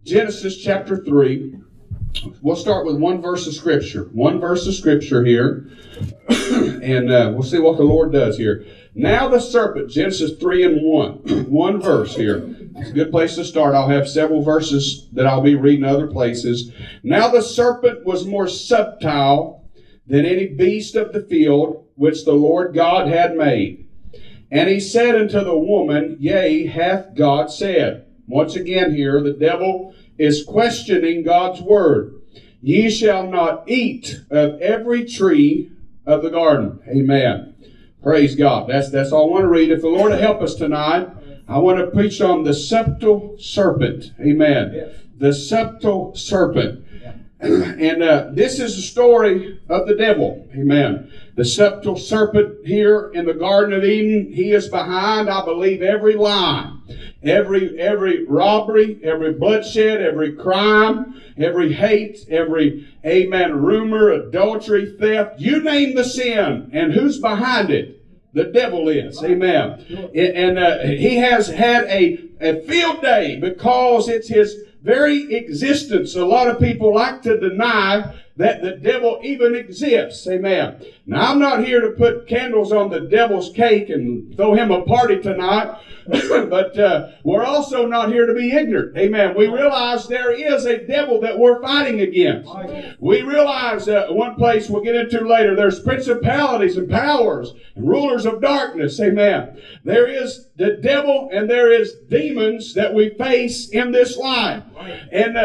Genesis chapter 3. We'll start with one verse of Scripture. One verse of Scripture here. And we'll see what the Lord does here. Now the serpent, Genesis 3 and 1. One verse here. It's a good place to start. I'll have several verses that I'll be reading other places. Now the serpent was more subtle than any beast of the field which the Lord God had made. And he said unto the woman, Yea, hath God said. Once again here, the devil is questioning God's word. Ye shall not eat of every tree of the garden. Amen. Praise God. That's all I want to read. If the Lord will help us tonight, I want to preach on the subtle serpent. Amen. Yes. The subtle serpent. And this is the story of the devil. Amen. The subtle serpent here in the Garden of Eden, he is behind, I believe, every lie, every robbery, every bloodshed, every crime, every hate, every, amen, rumor, adultery, theft. You name the sin, and who's behind it? The devil is. Amen. And he has had a field day because it's his very existence. A lot of people like to deny that the devil even exists. Amen. Now, I'm not here to put candles on the devil's cake and throw him a party tonight, but we're also not here to be ignorant. Amen. We realize there is a devil that we're fighting against. We realize one place we'll get into later, there's principalities and powers and rulers of darkness. Amen. There is the devil and there is demons that we face in this life. And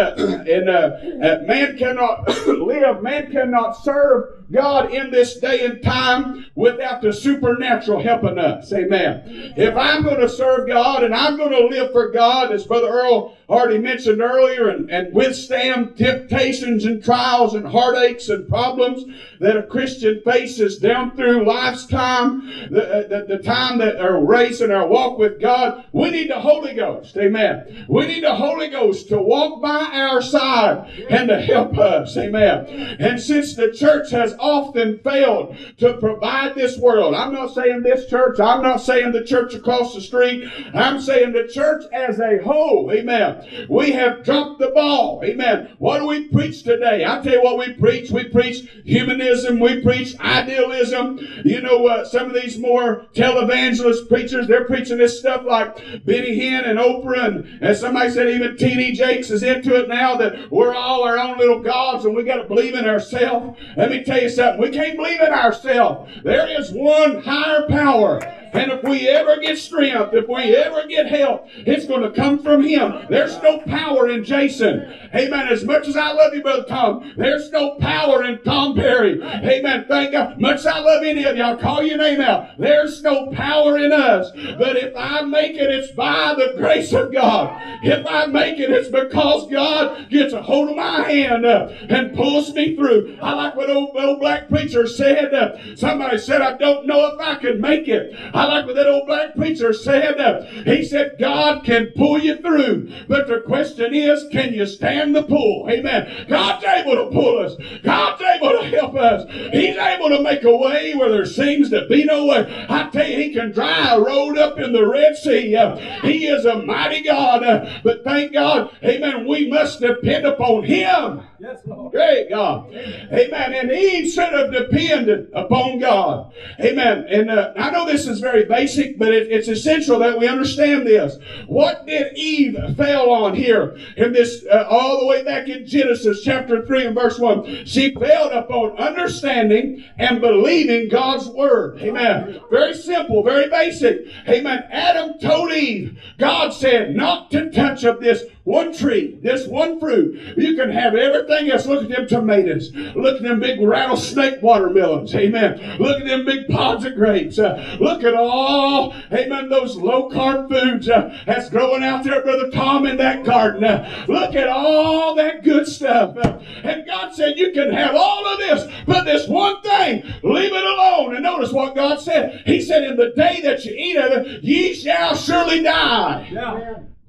man cannot live, man cannot serve God in this day and time without the supernatural helping us. Amen. If I'm going to serve God and I'm going to live for God, as Brother Earl already mentioned earlier, and withstand temptations and trials and heartaches and problems that a Christian faces down through life's time, the time that our race and our walk with God, we need the Holy Ghost. Amen. We need the Holy Ghost to walk by our side and to help us. Amen. And since the church has often failed to provide this world, I'm not saying this church, I'm not saying the church across the street, I'm saying the church as a whole. Amen. We have dropped the ball. Amen. What do we preach today? I'll tell you what we preach. We preach humanism. We preach idealism. You know, some of these more televangelist preachers, they're preaching this stuff like Benny Hinn and Oprah, and somebody said even T.D. Jakes is into it now, that we're all our own little gods and we got to believe in ourselves. Let me tell you something. We can't believe in ourselves. There is one higher power. And if we ever get strength, if we ever get help, it's going to come from Him. There's no power in Jason. Amen. As much as I love you, Brother Tom, there's no power in Tom Perry. Amen. Thank God. Much as I love any of you, I'll call your name out. There's no power in us. But if I make it, it's by the grace of God. If I make it, it's because God gets a hold of my hand and pulls me through. I like what old black preacher said. Somebody said, I don't know if I can make it. I like what that old black preacher said. He said, God can pull you through. But the question is, can you stand the pull? Amen. God's able to pull us. God's able to help us. He's able to make a way where there seems to be no way. I tell you, He can dry a road up in the Red Sea. He is a mighty God. But thank God, amen, we must depend upon Him. Yes, Lord. Great God. Amen. And Eve should have depended upon God. Amen. And I know this is very basic, but it's essential that we understand this. What did Eve fail on here in this, all the way back in Genesis chapter 3 and verse 1? She failed upon understanding and believing God's word. Amen. Very simple, very basic. Amen. Adam told Eve, God said not to touch of this one tree, this one fruit. You can have everything else. Look at them tomatoes. Look at them big rattlesnake watermelons. Amen. Look at them big pods of grapes. Look at all, amen, those low-carb foods that's growing out there, Brother Tom, in that garden. Look at all that good stuff. And God said, you can have all of this, but this one thing, leave it alone. And notice what God said. He said, in the day that you eat of it, ye shall surely die. Yeah.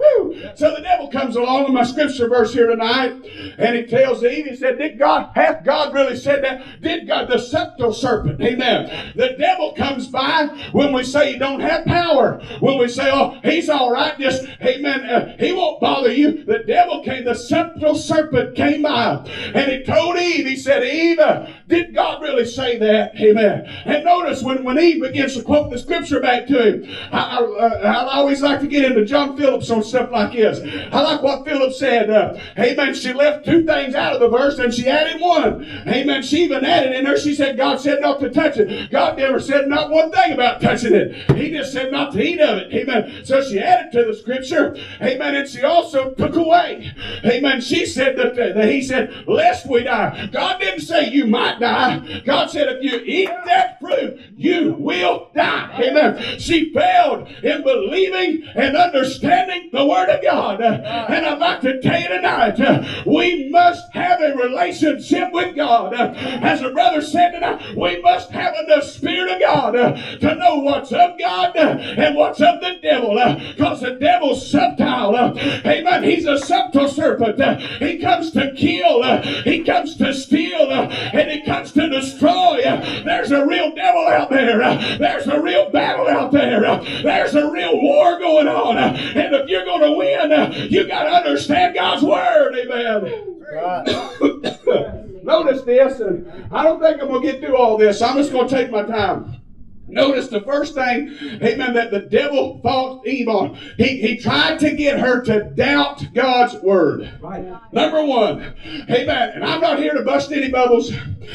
Woo. So the devil comes along in my scripture verse here tonight, and he tells Eve, he said, hath God really said that? Did God, the subtle serpent, amen. The devil comes by when we say you don't have power. When we say, oh, he's all right, just, amen, he won't bother you. The devil came, the subtle serpent came by, and he told Eve, he said, Eve, did God really say that? Amen. And notice when Eve begins to quote the scripture back to him, I always like to get into John Phillips on stuff like this. I like what Phillips said. Amen. She left two things out of the verse and she added one. Amen. She even added in there, she said God said not to touch it. God never said not one thing about touching it. He just said not to eat of it. Amen. So she added to the scripture. Amen. And she also took away. Amen. She said that he said, lest we die. God didn't say you might die. God said if you eat that fruit, you will die. Amen. She failed in believing and understanding the Word of God. And I'd like to tell you tonight, we must have a relationship with God. As the brother said tonight, we must have the Spirit of God to know what's of God and what's of the devil. Because the devil's subtle. Amen. He's a subtle serpent. He comes to kill. He comes to steal. And he comes to destroy. There's a real devil out there. There's a real battle out there. There's a real war going on. And if you're going to win, you got to understand God's Word. Amen. Right. Notice this, and I don't think I'm going to get through all this. I'm just going to take my time. Notice the first thing, amen, that the devil fought Eve on. He tried to get her to doubt God's Word. Right. Number one, amen, and I'm not here to bust any bubbles.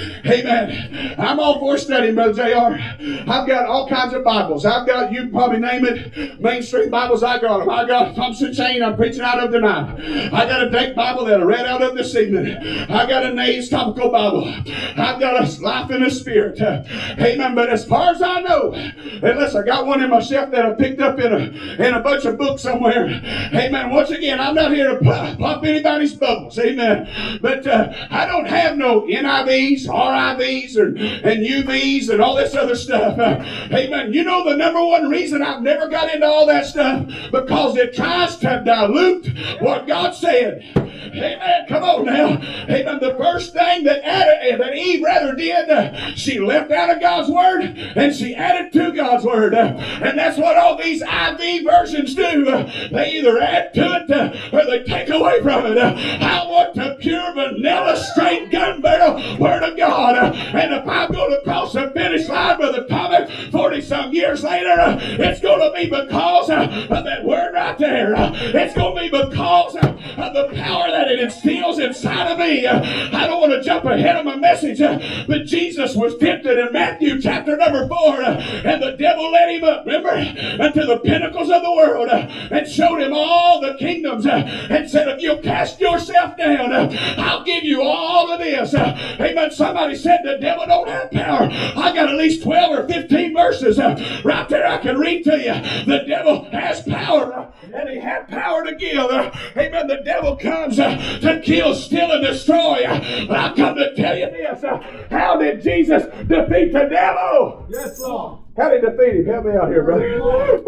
Amen. I'm all for studying, Brother JR. I've got all kinds of Bibles. I've got, you probably name it, mainstream Bibles. I got them. I got Thompson Chain I'm preaching out of tonight. I got a Dake Bible that I read out of this evening. I got a Nays Topical Bible. I've got a Life in the Spirit. Amen. But as far as I know, unless I got one in my shelf that I picked up in a bunch of books somewhere. Amen. Once again, I'm not here to pop anybody's bubbles. Amen. But I don't have no NIVs, RIVs, and UVs and all this other stuff. Amen. You know the number one reason I've never got into all that stuff? Because it tries to dilute what God said. Amen. Come on now. Amen. The first thing that Eve rather did, she left out of God's Word and she added to God's Word. And that's what all these IV versions do. They either add to it or they take away from it. I want the pure, vanilla, straight gun barrel Word of God. And if I'm going to cross the finish line, Brother Tommy, 40-some years later, it's going to be because of that Word right there. It's going to be because of the power that it instills inside of me. I don't want to jump ahead of my message, but Jesus was tempted in Matthew chapter number 4, and the devil led him up, remember, unto the pinnacles of the world, and showed him all the kingdoms, and said, if you'll cast yourself down, I'll give you all of this. Amen. Somebody said the devil don't have power. I got at least 12 or 15 verses right there I can read to you. The devil has power, and he had power to give. Amen. The devil comes to kill, steal, and destroy. But I've come to tell you this. How did Jesus defeat the devil? Yes, Lord. How did he defeat him? Help me out here, brother.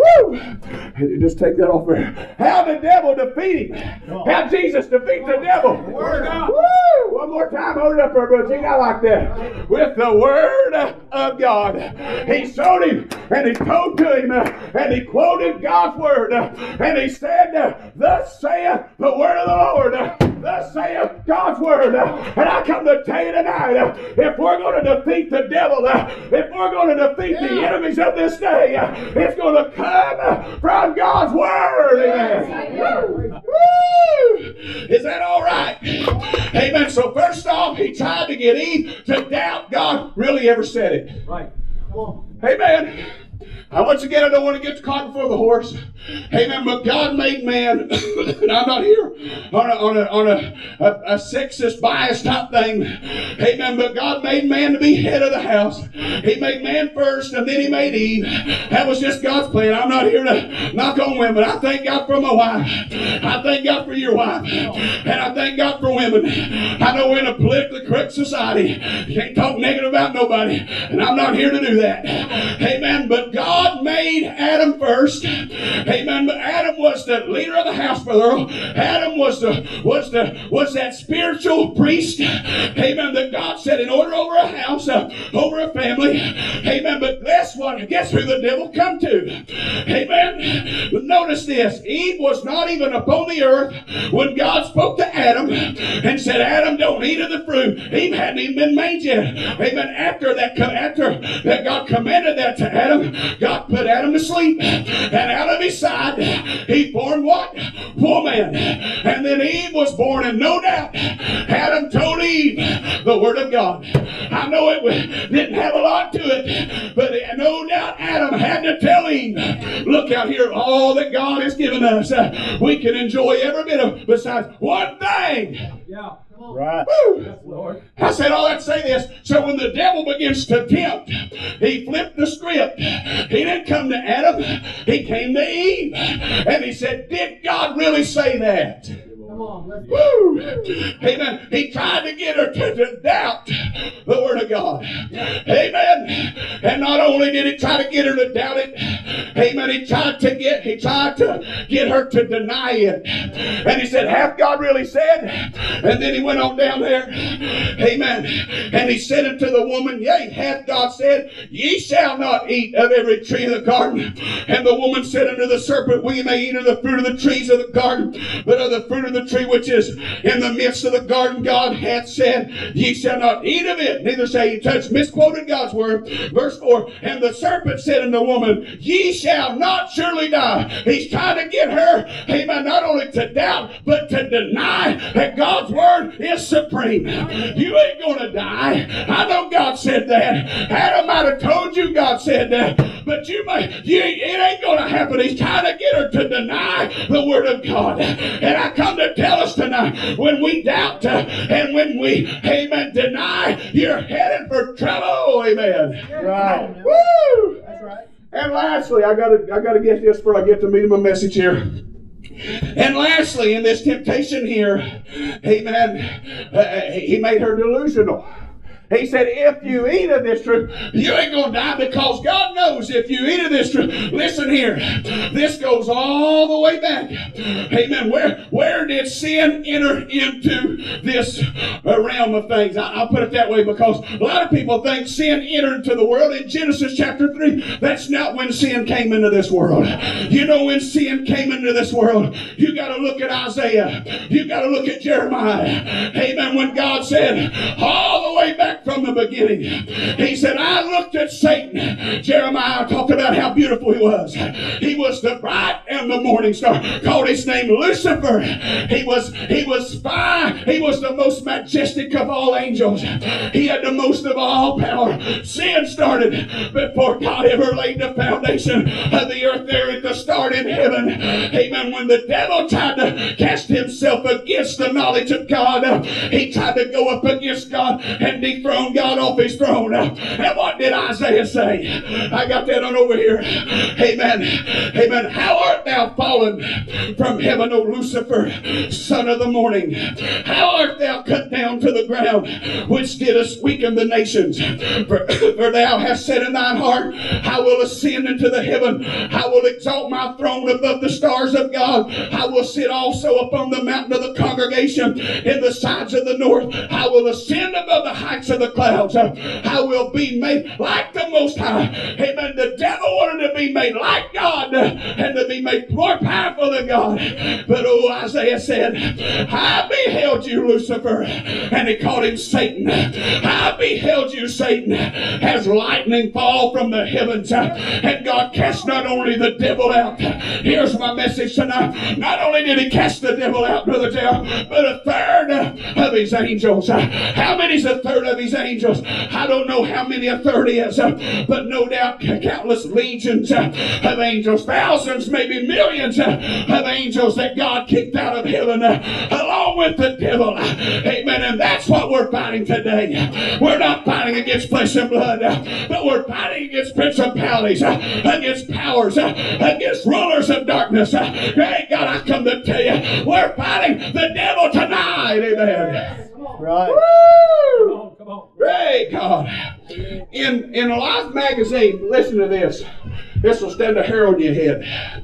Woo! Just take that off there. How did the devil defeat him? How did Jesus defeat the devil? Woo! One more time. Hold it up there, brother. You got like that. With the Word of God. He showed him, and he told to him, and he quoted God's Word, and he said, thus saith the Word of the Lord. Thus saith God's Word. And I come to tell you tonight, if we're going to defeat the devil, if we're going to defeat the enemies of this day, it's going to come from God's Word. Amen. Woo! Is that all right? Amen. So first off, he tried to get Eve to doubt God really ever said it. Right. Come on. Amen. Once again, I don't want to get the cart before the horse. Amen. But God made man, and I'm not here on a sexist bias type thing. Amen. But God made man to be head of the house. He made man first, and then he made Eve. That was just God's plan. I'm not here to knock on women. I thank God for my wife. I thank God for your wife. And I thank God for women. I know we're in a politically correct society. You can't talk negative about nobody. And I'm not here to do that. Amen. But God God made Adam first. Amen. But Adam was the leader of the house, Brother Earl. Adam was that spiritual priest. Amen. That God set in order over a house, over a family. Amen. But guess who the devil come to? Amen. But notice this. Eve was not even upon the earth when God spoke to Adam and said, Adam, don't eat of the fruit. Eve hadn't even been made yet. Amen. After that God commanded that to Adam, God put Adam to sleep. And out of his side, he formed what? Woman. And then Eve was born, and no doubt Adam told Eve the word of God. I know it didn't have a lot to it, but no doubt Adam had to tell Eve, look out here, all that God has given us, we can enjoy every bit of, besides one thing. Yeah. Right. Woo. Yes, Lord. I said all that to say this. So when the devil begins to tempt, he flipped the script. He didn't come to Adam. He came to Eve. And he said, did God really say that? Come on. Let's Woo! Amen. He tried to get her to doubt the Word of God. Amen. And not only did he try to get her to doubt it, amen, he tried to get her to deny it. And he said, hath God really said? And then he went on down there. Amen. And he said unto the woman, yea, hath God said, ye shall not eat of every tree of the garden. And the woman said unto the serpent, we may eat of the fruit of the trees of the garden, but of the fruit of the tree which is in the midst of the garden, God hath said, ye shall not eat of it, neither shall ye touch. Misquoted God's word. Verse 4, and the serpent said unto the woman, ye shall not surely die. He's trying to get her, amen, not only to doubt, but to deny that God's word is supreme. You ain't going to die. I know God said that. Adam might have told you God said that, but it ain't going to happen. He's trying to get her to deny the word of God. And I come to tell us tonight, when we doubt and when we, amen, deny, you're headed for trouble. Amen. Right. Woo! That's right. And lastly, I gotta get this before I get to meat of my message here. And lastly, in this temptation here, amen, he made her delusional. He said, if you eat of this fruit, you ain't going to die, because God knows if you eat of this fruit. Listen here. This goes all the way back. Amen. Where did sin enter into this realm of things? I'll put it that way, because a lot of people think sin entered into the world in Genesis chapter 3. That's not when sin came into this world. You know when sin came into this world, you got to look at Isaiah. You got to look at Jeremiah. Amen. When God said, all the way back from the beginning, he said, I looked at Satan. Jeremiah talked about how beautiful he was. He was the bright and the morning star. Called his name Lucifer. He was spy. He was the most majestic of all angels. He had the most of all power. Sin started before God ever laid the foundation of the earth there at the start in heaven. Amen. When the devil tried to cast himself against the knowledge of God, he tried to go up against God and dethrone God off his throne. And what did Isaiah say? I got that on over here. Amen. Amen. How art thou fallen from heaven, O Lucifer, son of the morning? How art thou cut down to the ground, which didst weaken the nations? For thou hast said in thine heart, I will ascend into the heaven. I will exalt my throne above the stars of God. I will sit also upon the mountain of the congregation in the sides of the north. I will ascend above the heights of the clouds. I will be made like the Most High. Amen. The devil wanted to be made like God and to be made more powerful than God. But Isaiah said, I beheld you, Lucifer. And he called him Satan. I beheld you, Satan, as lightning fall from the heavens. And God cast not only the devil out. Here's my message tonight. Not only did he cast the devil out, Brother Dale, but a third of his angels. How many's a third of his angels? I don't know how many a third is, but no doubt countless legions of angels, thousands, maybe millions of angels that God kicked out of heaven along with the devil. Amen. And that's what we're fighting today. We're not fighting against flesh and blood, but we're fighting against principalities, against powers, against rulers of darkness. Hey, God, I come to tell you, we're fighting the devil tonight. Amen. Right. Woo! Come on. Great God. In Life magazine, listen to this. This will stand a hair on your head.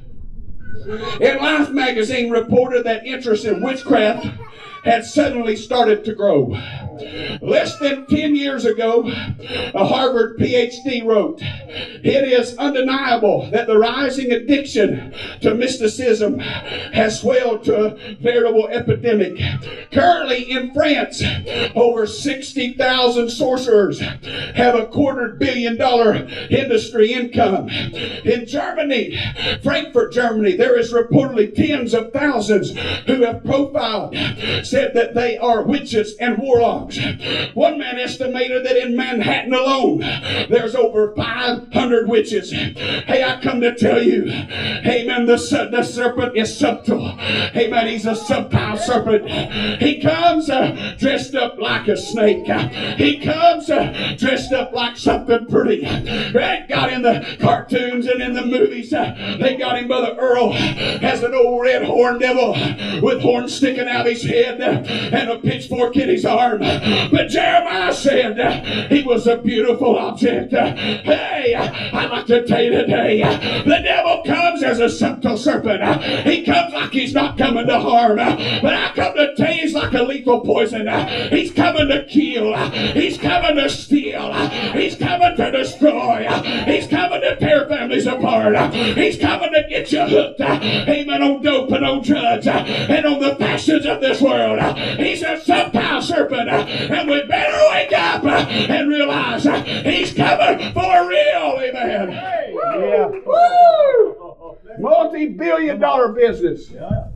And Life magazine reported that interest in witchcraft had suddenly started to grow. Less than 10 years ago, a Harvard PhD wrote, "It is undeniable that the rising addiction to mysticism has swelled to a veritable epidemic. Currently in France, over 60,000 sorcerers have a $250 million industry income. In Germany, Frankfurt, Germany, there is reportedly tens of thousands who have profiled, said that they are witches and warlocks. One man estimated that in Manhattan alone, there's over 500 witches." Hey, I come to tell you, amen, the serpent is subtle. Amen, he's a subtle serpent. He comes dressed up like a snake. He comes dressed up like something pretty. Right? God, in the cartoons and in the movies, they got him, Brother Earl, as an old red horned devil with horns sticking out his head and a pitchfork in his arm. But Jeremiah said he was a beautiful object. Hey, I'd like to tell you today, the devil comes as a subtle serpent. He comes like he's not coming to harm. But I come to tell you he's like a lethal poison. He's coming to kill. He's coming to steal. He's coming to destroy. He's coming to tear families apart. He's coming to get you hooked. Amen, on dope and on drugs and on the fashions of this world. He's a subtle serpent. And we better wake up and realize he's coming for real. Amen. Yeah. Woo! Multi-billion-dollar business. Yeah.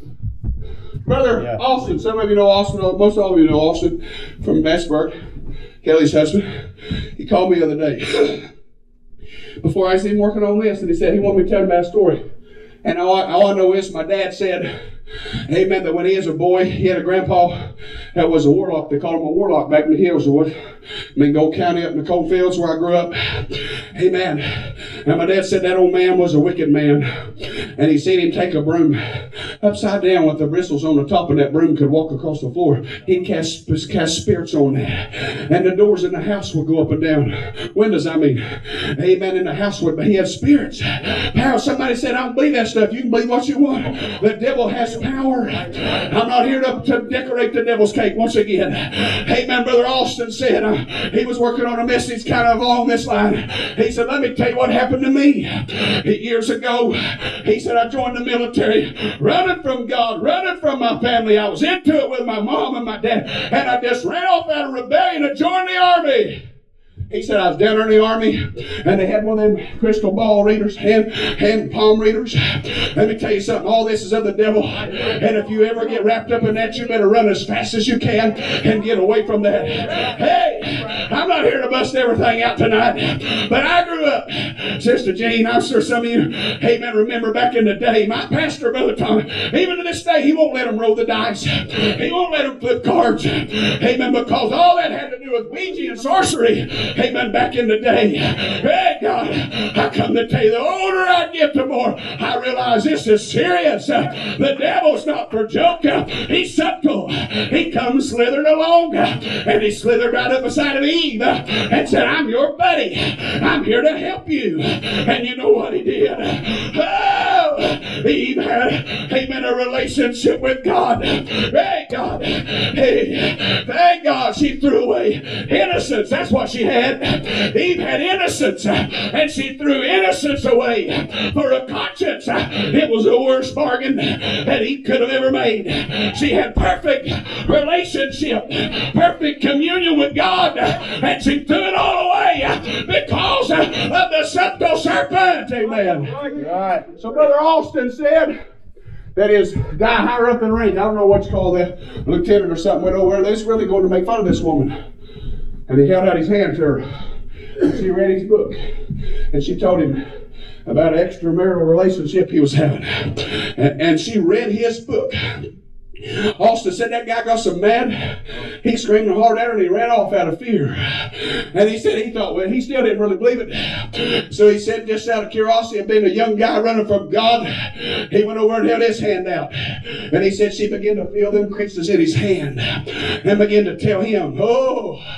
Brother Austin, some of you know Austin, most all of you know Austin from Massburg, Kelly's husband. He called me the other day before I was even working on this, and he said he wanted me to tell him about a story. And all I know is my dad said, amen, that when he was a boy, he had a grandpa that was a warlock. They called him a warlock back in the hills of Mingo County up in the coal fields where I grew up. Amen. And my dad said that old man was a wicked man. And he seen him take a broom upside down with the bristles on the top of that broom, could walk across the floor. He'd cast spirits on that. And the doors in the house would go up and down. Windows, I mean. Amen. In the house, he had spirits. Power. Somebody said, I don't believe that stuff. You can believe what you want. The devil has power. I'm not here to decorate the devil's cake once again. Amen. Brother Austin said he was working on a message kind of along this line. He said, let me tell you what happened to me. Years ago, he said, I joined the military, running from God, running from my family. I was into it with my mom and my dad, and I just ran off out of rebellion and joined the army. He said, I was down there in the army, and they had one of them crystal ball readers, hand palm readers. Let me tell you something. All this is of the devil. And if you ever get wrapped up in that, you better run as fast as you can and get away from that. Hey, I'm not here to bust everything out tonight, but I grew up, Sister Jane, I'm sure some of you, amen, remember back in the day, my pastor, Brother Tommy, even to this day, he won't let them roll the dice. He won't let them flip cards. Amen, because all that had to do with Ouija and sorcery. Amen, back in the day. Hey, God, I come to tell you, the older I get, the more I realize this is serious. The devil's not for joke. He's subtle. He comes slithering along, and he slithered right up beside of Eve and said, I'm your buddy. I'm here to help you. And you know what he did? Oh, Eve had, amen, a relationship with God. Hey, God. Hey, thank God she threw away innocence. That's what she had. Eve had innocence, and she threw innocence away for a conscience. It was the worst bargain that Eve could have ever made. She had perfect relationship, perfect communion with God, and she threw it all away because of the subtle serpent. Amen. Right. So Brother Austin said that his guy higher up in the range, I don't know what you call that, lieutenant or something, went over there. They was really going to make fun of this woman. And he held out his hand to her. And she read his book. And she told him about an extramarital relationship he was having. And she read his book. Austin said that guy got so mad, he screamed hard at her and he ran off out of fear. And he said he thought, well, he still didn't really believe it. So he said, just out of curiosity of being a young guy running from God, he went over and held his hand out. And he said she began to feel them creases in his hand and began to tell him, oh,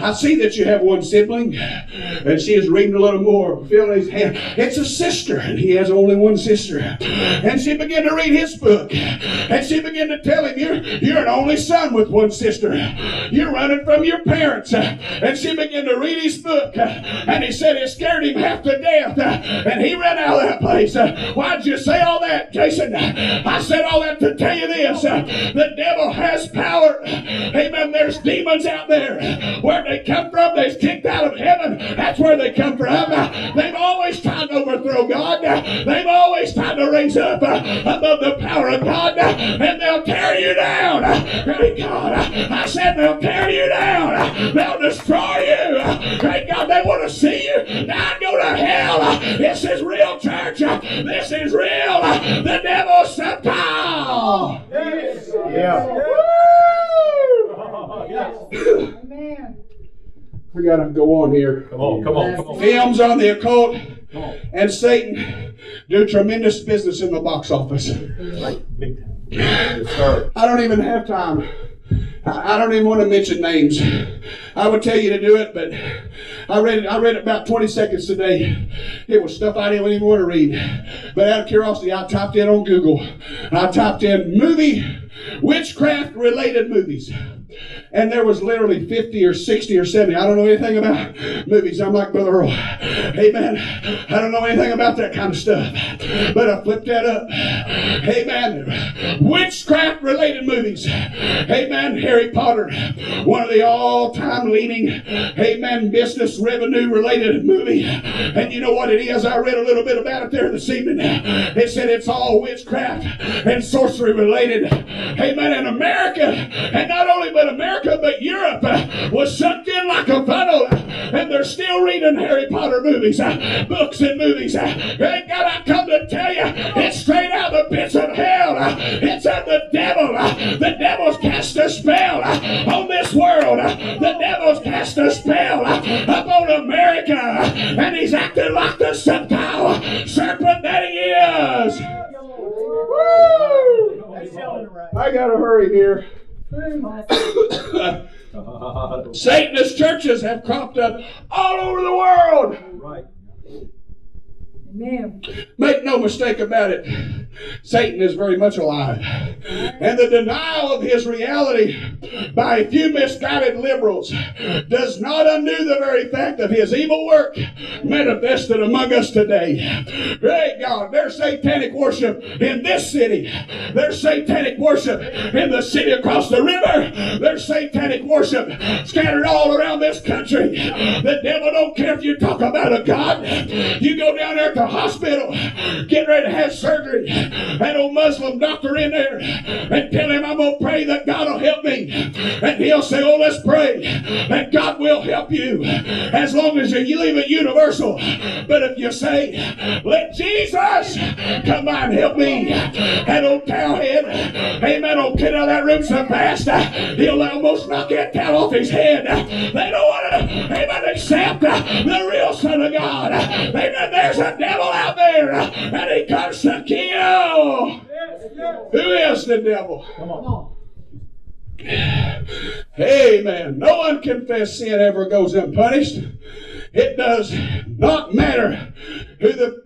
I see that you have one sibling. And she is reading a little more, feeling his hand. It's a sister, and he has only one sister. And she began to read his book. And she began to tell him, you're an only son with one sister. You're running from your parents. And she began to read his book. And he said it scared him half to death. And he ran out of that place. Why'd you say all that, Jason? I said all that to tell you this. The devil has power. Amen. There's demons out there. Where they come from, they're kicked out of heaven. That's where they come from. They've always tried to overthrow God. They've always tried to raise up above the power of God. And they'll tear you down. Great God. I said they'll tear you down. They'll destroy you. Great God, they want to see you now go to hell. This is real, church. This is real. The devil's subtle. Yeah. Amen. We got to go on here. Come on. Films on the occult and Satan do tremendous business in the box office. Big time. Yes, sir. I don't even have time. I don't even want to mention names. I would tell you to do it, but I read it about 20 seconds today. It was stuff I didn't even want to read. But out of curiosity, I typed in on Google. I typed in witchcraft related movies. And there was literally 50 or 60 or 70. I don't know anything about movies. I'm like Brother Earl. Amen. I don't know anything about that kind of stuff. But I flipped that up. Amen. Witchcraft related movies. Amen. Harry Potter. One of the all-time leading, amen, business revenue related movie. And you know what it is? I read a little bit about it there this evening. It said it's all witchcraft and sorcery related. Amen. In America, and not only but America, but Europe was sucked in like a funnel, and they're still reading Harry Potter movies, books and movies. Thank God, I come to tell you, it's straight out of the pits of hell. It's of the devil. The devil's cast a spell on this world. The devil's cast a spell upon America, and he's acting like the subtle serpent that he is. Woo! I gotta hurry here. Satanist churches have cropped up all over the world. Right. Amen. Make no mistake about it. Satan is very much alive. And the denial of his reality by a few misguided liberals does not undo the very fact of his evil work manifested among us today. Great God, there's satanic worship in this city. There's satanic worship in the city across the river. There's satanic worship scattered all around this country. The devil don't care if you talk about a God. You go down there at the hospital, get ready to have surgery. That old Muslim doctor in there and tell him, I'm going to pray that God will help me. And he'll say, oh, let's pray that God will help you as long as you leave it universal. But if you say, let Jesus come by and help me, that old towelhead, amen, will get out of that room so fast, he'll almost knock that towel off his head. They don't want to, amen, accept the real Son of God. Amen, there's a devil out there, and he comes to kill. Who is the devil? Come on. Amen. No one confess sin ever goes unpunished. It does not matter who the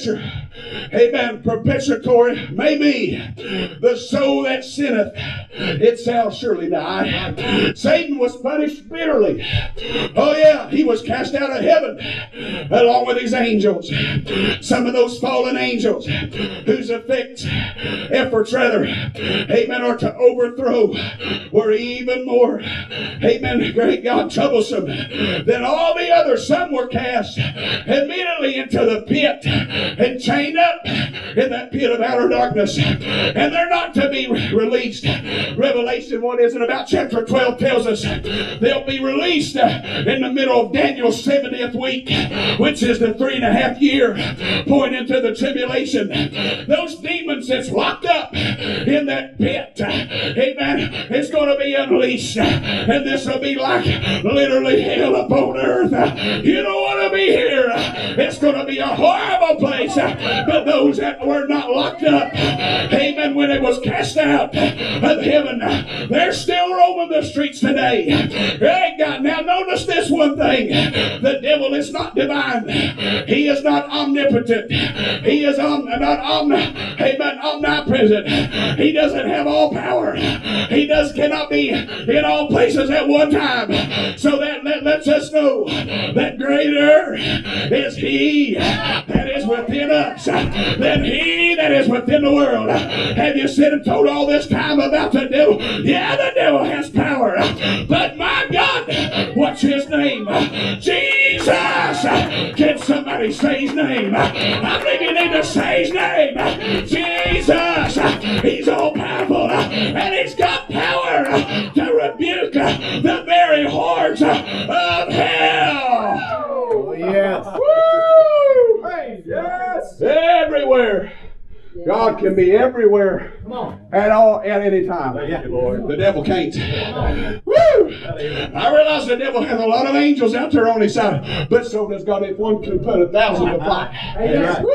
perpetrator may be. The soul that sinneth, it shall surely die. Satan was punished bitterly. Oh yeah, he was cast out of heaven along with his angels. Some of those fallen angels whose efforts rather, amen, are to overthrow were even more, amen, great God, troublesome than all the others. Some were cast immediately into the pit and chained up in that pit of outer darkness, and they're not to be released. Revelation, what is it, about chapter 12 tells us they'll be released in the middle of Daniel's 70th week, which is the 3.5 year point into the tribulation. Those demons that's locked up in that pit, amen, it's going to be unleashed, and this will be like literally hell upon earth. You don't want to be here. It's going to be a horrible place. But those that were not locked up, amen, when it was cast out of heaven, they're still roaming the streets today. Hey, God, now notice this one thing. The devil is not divine. He is not omnipotent. He is not omnipresent. He doesn't have all power. He cannot be in all places at one time. So that lets us know that greater is He that is within us than he that is within the world. Have you said and told all this time about the devil? Yeah, the devil has power. But my God, what's his name? Jesus! Can somebody say his name? I think you need to say his name. Jesus! He's all powerful and he's got power to rebuke the very hordes of hell. Oh, yes. Woo! Praise yes. Everywhere. God can be everywhere at any time. Thank you, Lord. The devil can't. Woo! I realize the devil has a lot of angels out there on his side, but so does God. If one can put 1,000 to flight. Woo!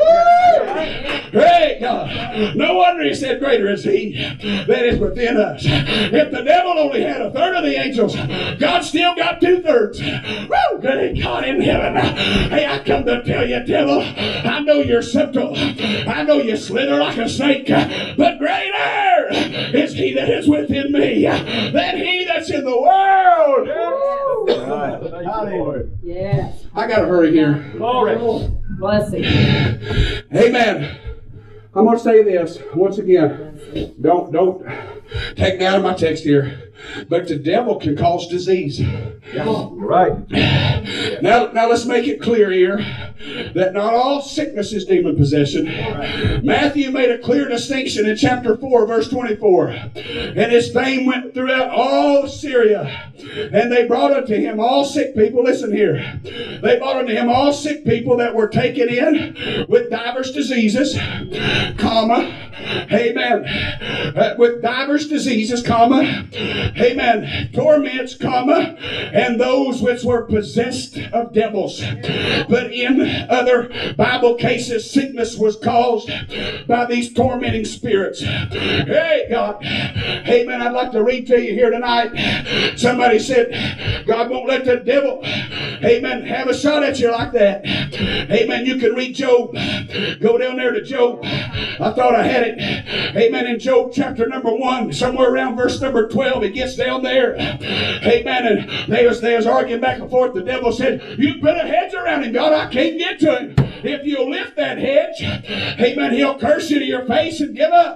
Great God. No wonder he said, greater is He that is within us. If the devil only had 1/3 of the angels, God still got 2/3. Woo! Good God in heaven. Hey, I come to tell you, devil, I know you're subtle. I know you slither like a snake, but greater is He that is within me than he that's in the world. Hallelujah. Yes. I got to hurry here. Glory. Blessing. Amen. I'm going to say this once again. Don't take me out of my text here. But the devil can cause disease. You're right. Now let's make it clear here that not all sickness is demon possession. Matthew made a clear distinction in chapter 4, verse 24. And his fame went throughout all Syria. And they brought unto him all sick people. Listen here. They brought unto him all sick people that were taken in with diverse diseases, comma, amen, with diverse diseases, comma, amen, torments, comma, and those which were possessed of devils. But in other Bible cases, sickness was caused by these tormenting spirits. Hey, God, amen, I'd like to read to you here tonight. Somebody said, God won't let the devil, amen, have a shot at you like that. Amen, you can read Job. Go down there to Job. I thought I had it. Amen, in Job chapter number 1, somewhere around verse number 12, it gets down there. Amen, and they was arguing back and forth. The devil said, you put a hedge around him, God, I can't get to him. If you lift that hedge, amen, he'll curse you to your face and give up.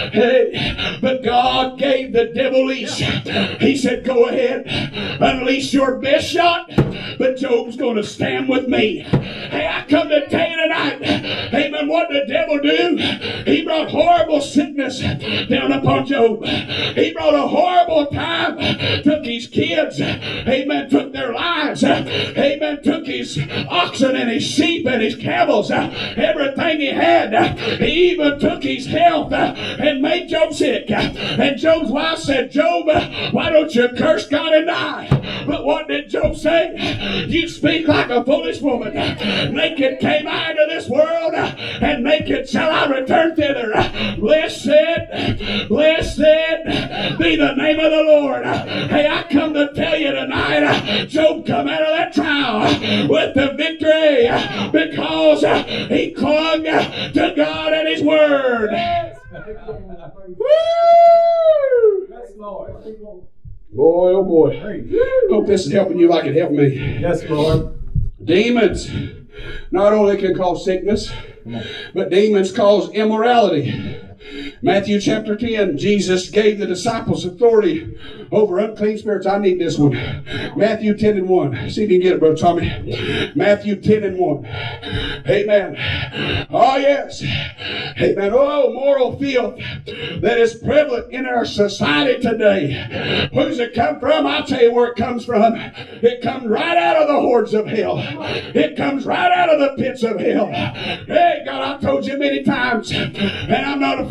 But God gave the devil leash. He said, go ahead, unleash your best shot, but Job's going to stand with me. Hey, I come to tell you tonight, amen, what the devil do? He brought horrible sickness down upon Job. He brought a horrible time, took his kids, amen, took their lives, amen, took his oxen and his sheep and his camels, everything he had. He even took his health and made Job sick. And Job's wife said, Job, why don't you curse God and die? But what did Job say? You speak like a foolish woman. Naked came I into this world, and naked shall I return thither. Blessed be the name of the Lord. Hey, I come to tell you tonight, Job come out of that trial with the victory because he clung to God and His Word. Woo! Yes, Lord. Boy, oh boy. Hope this is helping you like it helped me. Yes, Lord. Demons not only can cause sickness, but demons cause immorality. Matthew chapter 10, Jesus gave the disciples authority over unclean spirits. I need this one. Matthew 10 and 1. See if you can get it, Brother Tommy. Matthew 10 and 1. Amen. Oh, yes. Amen. Oh, moral filth that is prevalent in our society today. Who's it come from? I'll tell you where it comes from. It comes right out of the hordes of hell. It comes right out of the pits of hell. Hey, God, I've told you many times, and I'm not afraid to preach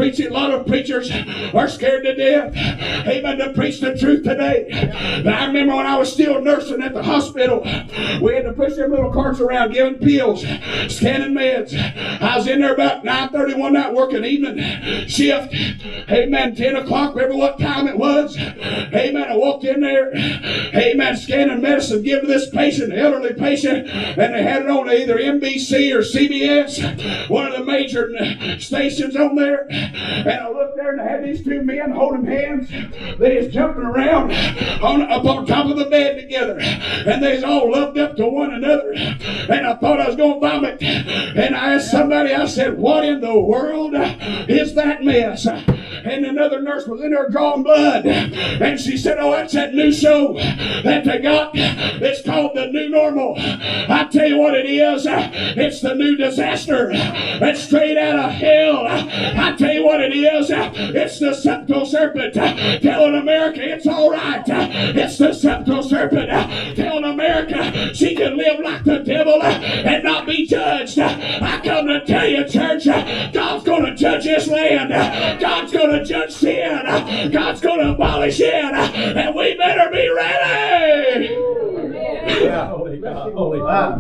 preaching, a lot of preachers are scared to death, amen, to preach the truth today. But I remember when I was still nursing at the hospital, we had to push them little carts around giving pills, scanning meds. I was in there about 9:30 one night working evening shift, amen, 10 o'clock, remember what time it was, amen. I walked in there, amen, scanning medicine, giving this patient, elderly patient, and they had it on either NBC or CBS, one of the major stations on there. And I looked there and I had these two men holding hands. They was jumping around up on top of the bed together, and they was all loved up to one another. And I thought I was going to vomit. And I asked somebody, I said, what in the world is that mess? And another nurse was in there drawing blood, and she said, oh, that's that new show that they got. It's called The New Normal. I tell you what it is, it's the new disaster. It's straight out of hell. I tell you what it is, it's the subtle serpent telling America it's all right. It's the subtle serpent telling America she can live like the devil and not be judged. I come to tell you, church, God's going to judge this land. God's going to judge sin. God's going to abolish it, and we better be ready. Yeah. Holy God. Holy God.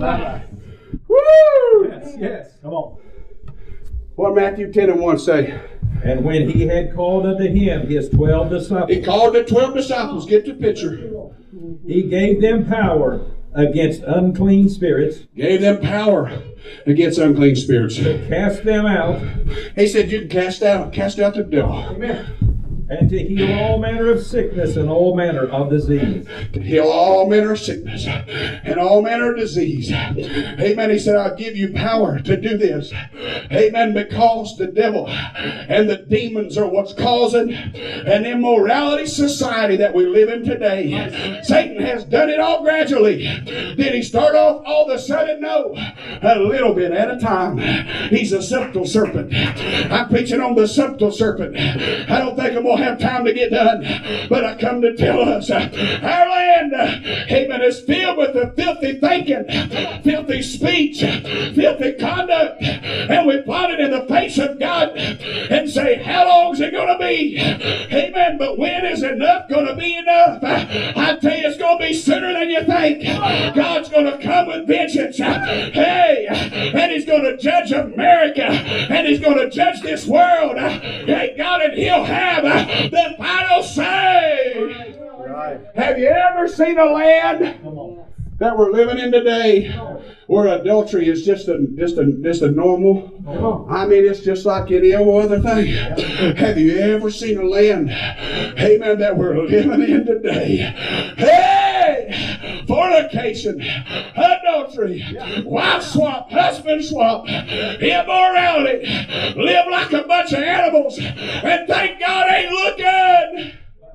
Woo! Yes. Come on. What Matthew 10:1 say? And when he had called unto him his 12 disciples, He called the 12 disciples. Get the picture. he gave them power against unclean spirits, Gave them power against unclean spirits. to cast them out, He said you can cast out the devil. and to heal all manner of sickness and all manner of disease. To heal all manner of sickness and all manner of disease. Amen. He said, I'll give you power to do this. Amen. Because the devil and the demons are what's causing an immorality society that we live in today. Satan has done it all gradually. Did he start off all of a sudden? No. A little bit at a time. He's a subtle serpent. I'm preaching on the subtle serpent. I don't think I'm going to have time to get done, but I come to tell us our land, amen, is filled with the filthy thinking, filthy speech, filthy conduct, and we plot it in the face of God and say, how long is it going to be? Amen. But when is enough going to be enough? I tell you, it's going to be sooner than you think. God's going to come with vengeance. Hey, and He's going to judge America, and He's going to judge this world. Hey, God, and He'll have the final say. Right. Have you ever seen a land that we're living in today where adultery is just a normal? I mean, it's just like any other thing. Have you ever seen a land, amen, that we're living in today? Hey! Fornication, adultery, wife swap, husband swap, immorality, live like a bunch of animals, and thank God ain't looking.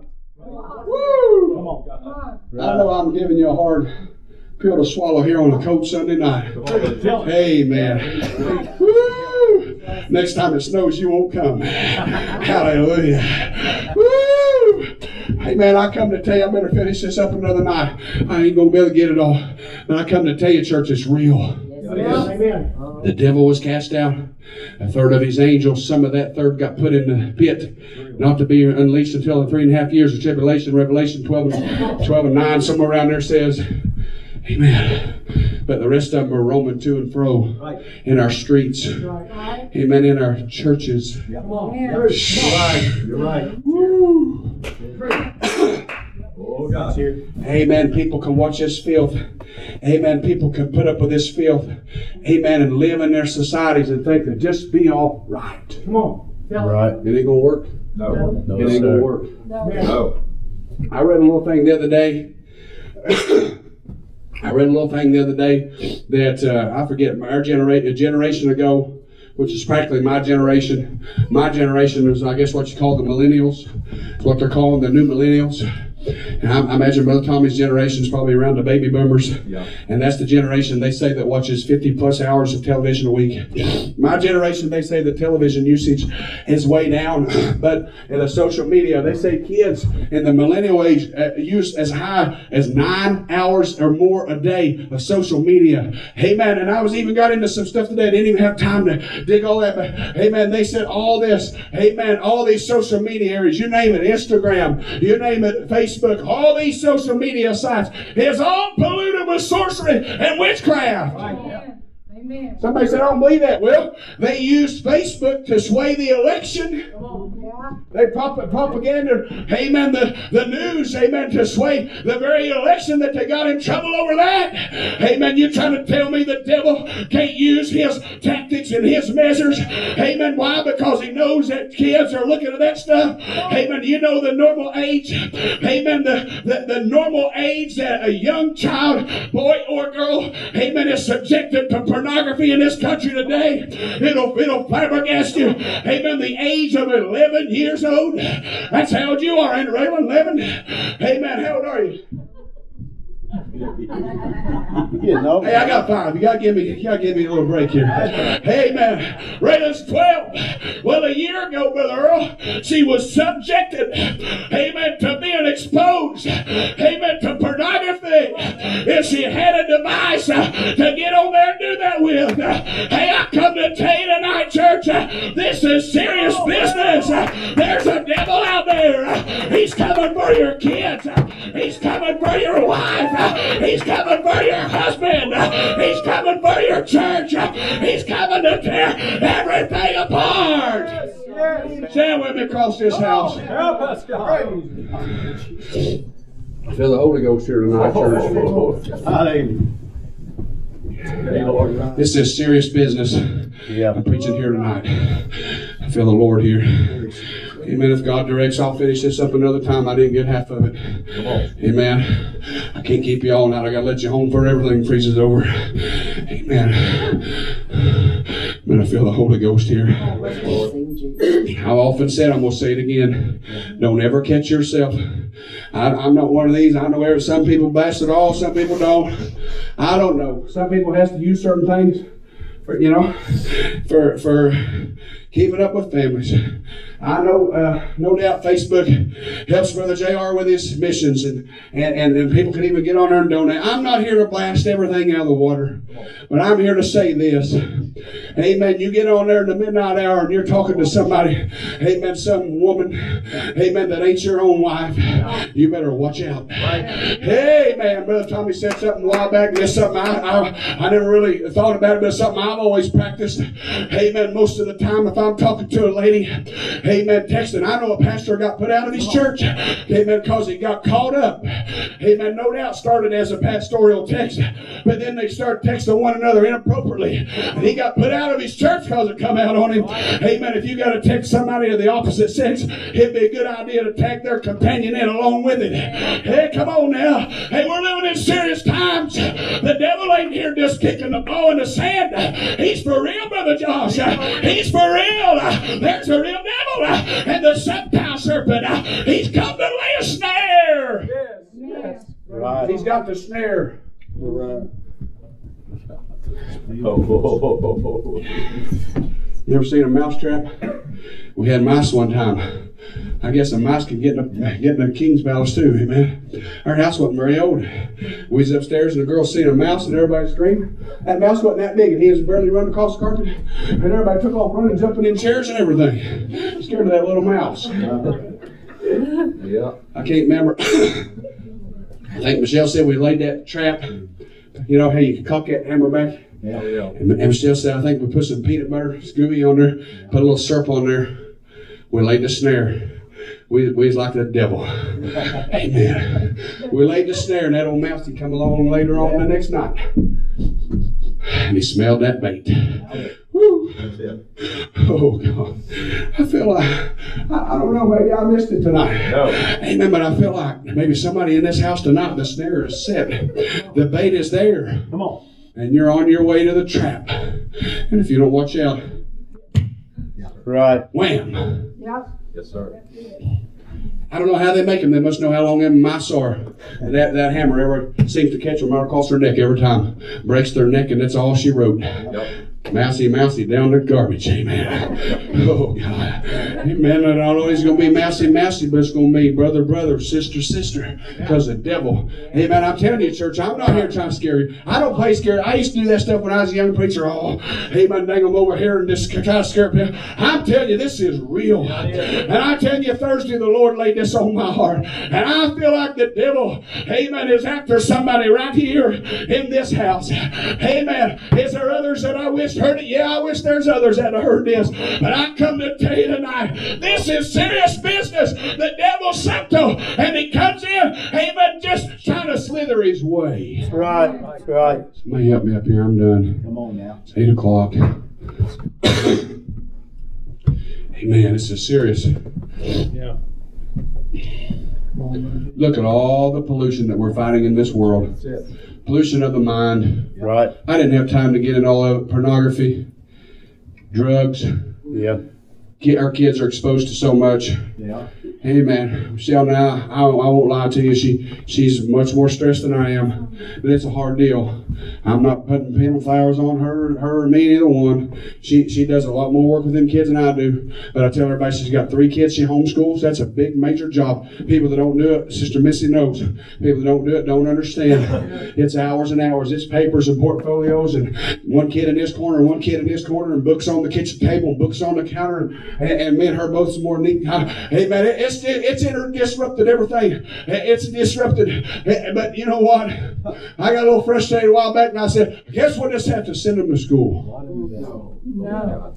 Woo! Come on. I know I'm giving you a hard pill to swallow here on a cold Sunday night. Amen. Woo! Next time it snows, you won't come. Hallelujah. Woo! Hey man, I come to tell you, I better finish this up another night. I ain't gonna be able to get it all. But I come to tell you, church, it's real. Amen. The devil was cast out. A third of his angels, some of that third got put in the pit, not to be unleashed until the 3.5 years of tribulation. Revelation 12 and 9, somewhere around there says, amen. But the rest of them are roaming to and fro in our streets. Amen. In our churches. You're right. You're right. Woo. Oh, God's here. Amen. People can watch this filth. Amen. People can put up with this filth. Amen. And live in their societies and think they'll just be all right. Come on. Right. It ain't going to work. No. No, It ain't going to work. No. I read a little thing the other day. That I forget, a generation ago, which is practically my generation. My generation is, I guess, what you call the millennials. It's what they're calling the new millennials. And I imagine Brother Tommy's generation is probably around the baby boomers. Yeah. And that's the generation they say that watches 50 plus hours of television a week. My generation, they say the television usage is way down. But in the social media, they say kids in the millennial age use as high as 9 hours or more a day of social media. Amen. And I was even got into some stuff today. I didn't even have time to dig all that. But amen. They said all this. Amen. All these social media areas, you name it, Instagram, you name it, Facebook, all these social media sites is all polluted with sorcery and witchcraft. Amen. Amen. Somebody said, I don't believe that. Well, they used Facebook to sway the election. Yeah. They propaganda, amen, the news, amen, to sway the very election that they got in trouble over that. Amen. You trying to tell me the devil can't use his tactics and his measures? Amen. Why? Because he knows that kids are looking at that stuff. Amen. You know the normal age, amen, the normal age that a young child, boy or girl, amen, is subjected to pornography in this country today. It'll flabbergast you. Amen. The age of 11 years old. That's how old you are, ain't it, Raylan? 11? Amen. How old are you? Hey, I got 5. You gotta give me a little break here. Amen. Raylan's 12. Well, a year ago, Brother Earl, she was subjected, amen, to being exposed, amen, to pornography. If she had a device to get on there and do that with. Hey, I come to tell you tonight, church, this is serious business. There's a devil out there. He's coming for your kids. He's coming for your wife. He's coming for your husband. He's coming for your church. He's coming to tear everything apart. Stand with me across this house. Help us, God. I feel the Holy Ghost here tonight, church. This is serious business. I'm preaching here tonight. I feel the Lord here. Amen. If God directs, I'll finish this up another time. I didn't get half of it. Amen. I can't keep you all night. I got to let you home for everything freezes over. Amen. Man, I feel the Holy Ghost here. I've often said, I'm going to say it again. Don't ever catch yourself. I'm not one of these. I know some people blast it all. Some people don't. I don't know. Some people has to use certain things for keeping up with families. I know, no doubt Facebook helps Brother JR with his missions, and people can even get on there and donate. I'm not here to blast everything out of the water, but I'm here to say this. Amen. You get on there in the midnight hour and you're talking to somebody, amen, some woman, amen, that ain't your own wife. You better watch out. Hey, man, Brother Tommy said something a while back. It's something I never really thought about it, but it's something I've always practiced. Amen. Most of the time, if I'm talking to a lady, amen, texting, I know a pastor got put out of his church, amen, because he got caught up. Amen. No doubt started as a pastoral text, but then they start texting one another inappropriately, and he got put out of his church because it come out on him. Amen. If you got to text somebody of the opposite sex, it'd be a good idea to tag their companion in along with it. Hey, come on now. Hey, we're living in serious times. The devil ain't here just kicking the ball in the sand. He's for real, Brother Josh. He's for real. There's a real devil. And the subtile serpent, he's come to lay a snare. Yes. Right. He's got the snare. Right. You ever seen a mouse trap? We had mice one time. I guess a mouse can get in a king's palace too, amen. Our house wasn't very old. We was upstairs and the girl seen a mouse and everybody screamed. That mouse wasn't that big and he was barely running across the carpet. And everybody took off running, jumping in chairs and everything. Scared of that little mouse. Yeah. I can't remember. I think Michelle said we laid that trap. You know how you can cock that hammer back? Yeah. And Michelle said, I think we put some peanut butter, Scooby on there, put a little syrup on there. We laid the snare. We was like the devil. Amen. We laid the snare, and that old mouse, he come along later on the next night. And he smelled that bait. Woo. Oh, God. I feel like, I don't know, maybe I missed it tonight. No. Amen, but I feel like maybe somebody in this house tonight, the snare is set. The bait is there. Come on. And you're on your way to the trap. And if you don't watch out, Right. wham. Yep. Yes, sir. I don't know how they make them. They must know how long them mice are. That hammer ever seems to catch them right across their neck every time. Breaks their neck, and that's all she wrote. Yep. Mousy, mousy, down the garbage. Amen. Oh, God. Amen. And not only is it going to be mousy, mousy, but it's going to be brother, brother, sister, sister. Because the devil. Amen. I'm telling you, church, I'm not here trying to scare you. I don't play scary. I used to do that stuff when I was a young preacher. Oh, amen, dang, I'm over here and just try to scare people. I'm telling you, this is real. And I'm telling you, Thursday, the Lord laid this on my heart. And I feel like the devil, amen, is after somebody right here in this house. Amen. Is there others that I wish heard it? Yeah, I wish there's others that have heard this. But I come to tell you tonight, this is serious business. The devil's Santo, and he comes in, amen, just trying to slither his way. That's right. That's right. Somebody help me up here. I'm done. Come on now. It's 8 o'clock. Amen. This is serious. Yeah. Look at all the pollution that we're fighting in this world. That's it. Pollution of the mind. Right. I didn't have time to get in all of it. Pornography, drugs. Yeah. Our kids are exposed to so much. Yeah. Amen. Michelle, now, I won't lie to you. She's much more stressed than I am. But it's a hard deal. I'm not putting pin flowers on her or me, either one. She does a lot more work with them kids than I do. But I tell everybody she's got 3 kids she homeschools. That's a big, major job. People that don't do it, Sister Missy knows. People that don't do it don't understand. It's hours and hours. It's papers and portfolios and one kid in this corner and one kid in this corner and books on the kitchen table and books on the counter. And me and her both some more neat. Amen. It's disrupted everything. It's disrupted. But you know what? I got a little frustrated a while back, and I said, I guess we'll just have to send them to school. No.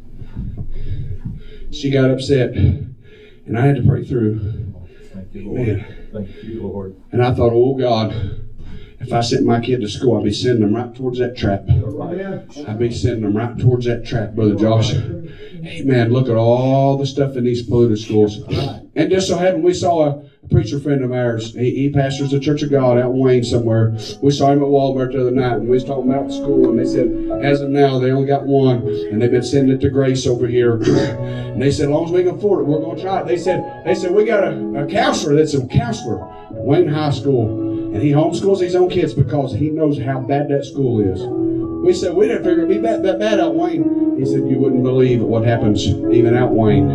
She got upset, and I had to pray through. Thank you, Lord. Man. Thank you, Lord. And I thought, oh God, if I sent my kid to school, I'd be sending them right towards that trap. I'd be sending them right towards that trap, Brother Josh. Amen. Look at all the stuff in these polluted schools. And just so happened, we saw a preacher friend of ours. He pastors the Church of God out in Wayne somewhere. We saw him at Walmart the other night, and we was talking about school, and they said, as of now, they only got one, and they've been sending it to Grace over here. And they said, as long as we can afford it, we're going to try it. They said, we got a counselor that's a counselor at Wayne High School, and he homeschools his own kids because he knows how bad that school is. We said, we didn't figure it'd be that bad out Wayne. He said, you wouldn't believe what happens even out Wayne.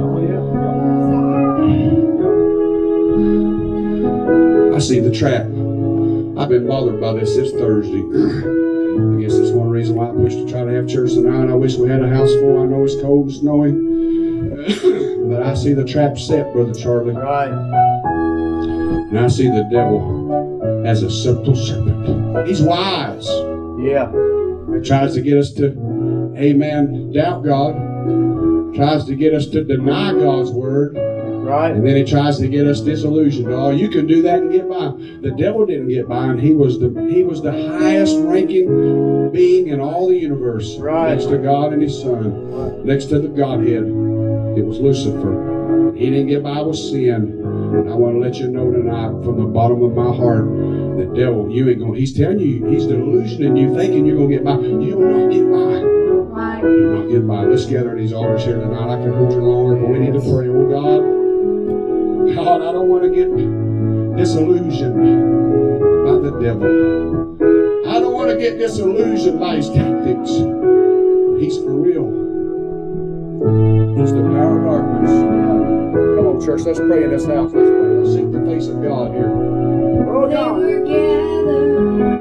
I see the trap. I've been bothered by this since Thursday. I guess that's one reason why I pushed to try to have church tonight. I wish we had a house full. I know it's cold and snowy. But I see the trap set, Brother Charlie. Right. And I see the devil as a subtle serpent. He's wise. Yeah. He tries to get us to, amen, doubt God. Tries to get us to deny God's word. Right. And then he tries to get us disillusioned. Oh, you can do that and get by. The devil didn't get by, and he was the highest ranking being in all the universe. Right. Next to God and his Son. Next to the Godhead. It was Lucifer. He didn't get by with sin. And I want to let you know tonight, from the bottom of my heart, the devil, you ain't going. He's telling you, he's delusioning you, thinking you're going to get by. You will not get by. You'll not get by. Let's gather in these altars here tonight. I can hold you longer, but we need to pray. Oh God. God, I don't want to get disillusioned by the devil. I don't want to get disillusioned by his tactics. He's for real. He's the power of darkness. Come on, church, let's pray in this house. Let's pray. Let's seek the face of God here. Oh, They God. were gathered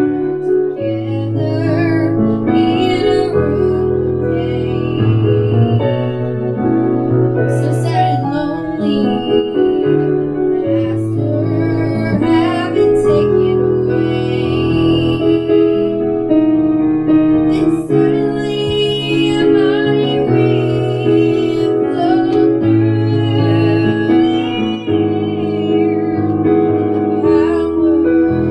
together in a room today, so sad and lonely. The Master had been taken away. Then suddenly a mighty wind flowed through the air, and the power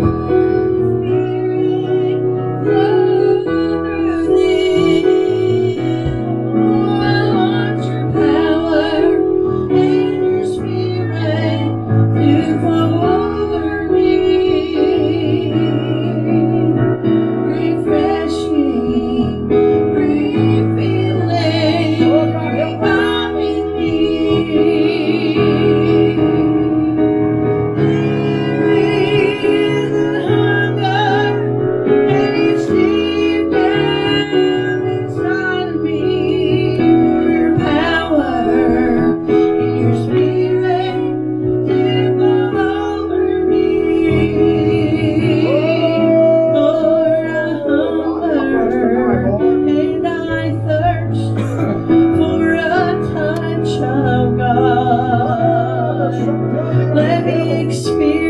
Spirit.